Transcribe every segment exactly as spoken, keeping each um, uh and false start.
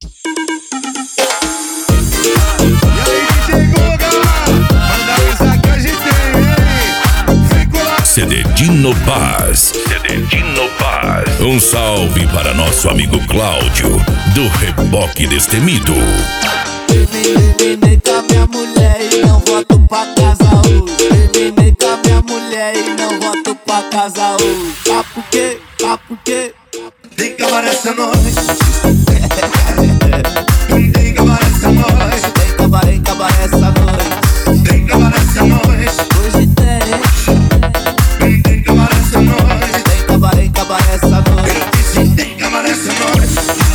Cededino Paz, Cededino Paz. Um salve para nosso amigo Cláudio, do Reboque Destemido. Terminei com a minha mulher e não volto pra casa hoje. Terminei com a minha mulher e não volto pra casa hoje. Ah, por quê? Ah, por quê? Tem que acabar essa noite. Tem que acabar essa noite. Tem que acabar, tem que acabar essa noite. Tem que acabar essa noite. Hoje tem. Tem que acabar essa noite. Tem que acabar, tem que acabar essa noite. Eu disse tem que acabar essa noite.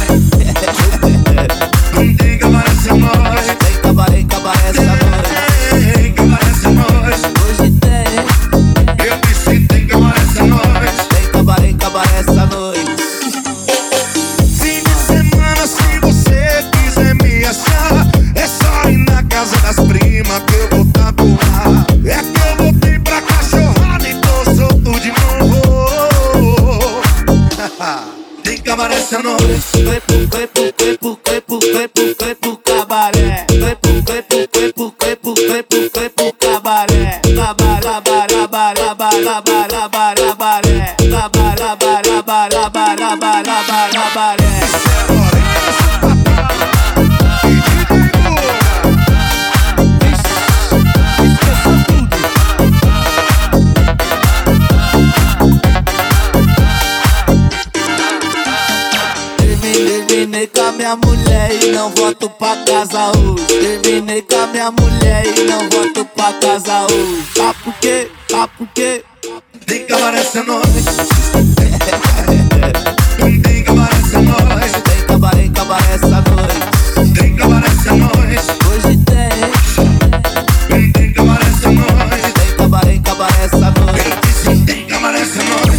Tem que acabar essa noite. Tem que acabar, tem que acabar essa noite. Tem que acabar essa noite. Hoje tem. Eu disse tem que acabar essa noite. Tem que acabar, tem que acabar essa noite. Fim de semana, se você quiser me achar, é só ir na casa das primas que eu vou tatuar. É que eu voltei pra cachorrada e tô solto de novo. Tem que acabar essa noite. Foi pro, foi pro, foi pro, foi pro, foi pro, foi pro cabaré. Foi pro, foi pro, foi pro, foi pro, foi pro, foi pro cabaré. Cabaré, cabaré, cabaré, cabaré, cabaré, cabaré, cabaré, cabaré. Terminei com a minha mulher e não volto pra casa hoje. Terminei com a minha mulher e não volto pra casa hoje. Ah, por quê? Ah, por quê? Tem que acabar essa noite. Tem que acabar essa noite. Tem que acabar, tem que acabar essa noite. Tem que acabar essa noite. Hoje tem. Tem que acabar essa noite. Tem que acabar, tem que acabar essa noite. Eu disse tem que acabar essa noite.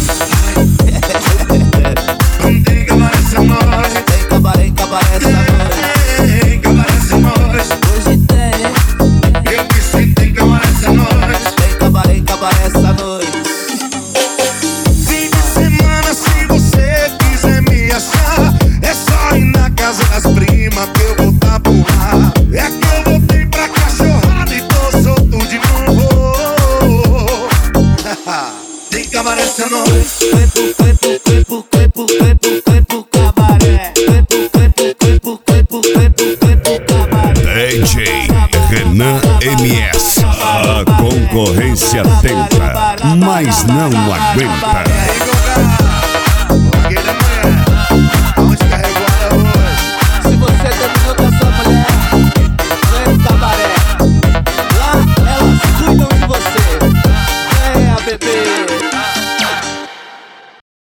Tem que acabar essa noite. Tem que acabar, tem que acabar essa noite. Tem que acabar essa noite. Hoje tem. Eu disse tem que acabar essa noite. Tem que acabar, tem que acabar essa noite. Fim de semana, se você quiser me achar, é só ir na casa das primas que eu vou tapuar. É que eu voltei pra cachorrada e tô solto de novo. Tem que acabar essa noite. Foi pro, foi pro, foi pro, foi pro, foi pro, foi pro cabaré. Foi pro, foi pro, foi pro, foi pro, foi pro, foi pro cabaré. D J Renan M S. A concorrência tenta, mas não aguenta. Aí, da manhã, aonde carregou ela hoje? Se você terminou com a sua mulher, vem pro cabaré. Lá elas cuidam de você. Venha, bebê.